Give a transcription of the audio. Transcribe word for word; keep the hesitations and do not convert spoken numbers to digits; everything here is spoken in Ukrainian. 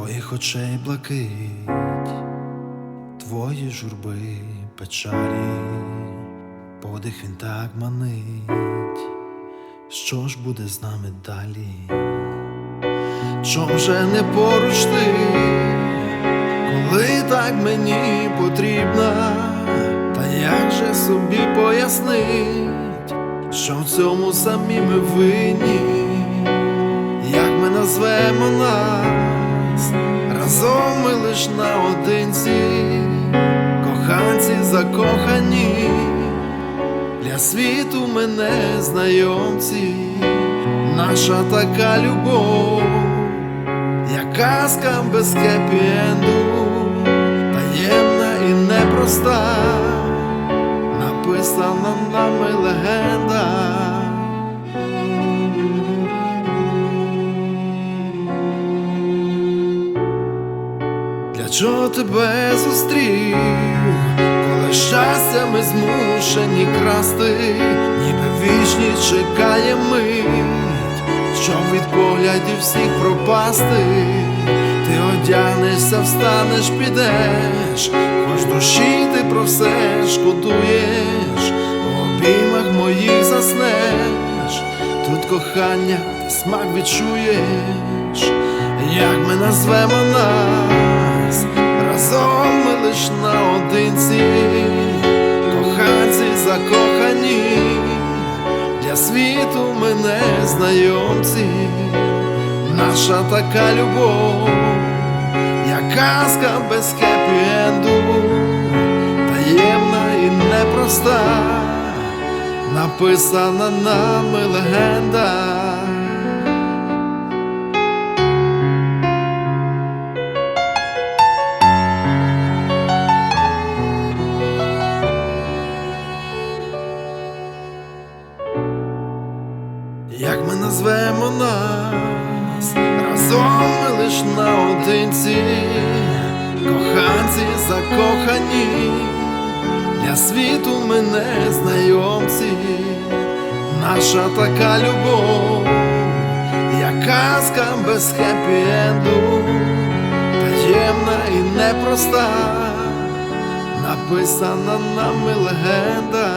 твоїх очей блакить, твої журби печалі, подих він так манить. Що ж буде з нами далі? Чом же не поруч ти, коли так мені потрібна? Та як же собі пояснить, що в цьому самі ми винні? Як ми назвемо нас? Разом ми лиш наодинці, коханці закохані, для світу ми незнайомці. Наша така любов, як казка без хеппі-енду, таємна і непроста, написана нами легенда. Для чого тебе зустрів, коли щастя ми змушені красти, ніби вічність чекає мить, щоб від поглядів всіх пропасти. Ти одягнешся, встанеш, підеш, хоч душі ти про все шкодуєш, в обіймах моїх заснеш. Тут кохання, ти смак відчуєш. Як ми назвемо нас? Разом ми лиш наодинці, коханці закохані, для світу ми незнайомці. Наша така любов, як казка без хеппі-енду, таємна і непроста, написана нами легенда. Як ми назвемо нас? Разом ми лиш наодинці, коханці закохані, для світу ми незнайомці. Наша така любов, як казка без хеппі-енду, таємна і непроста, написана нами легенда.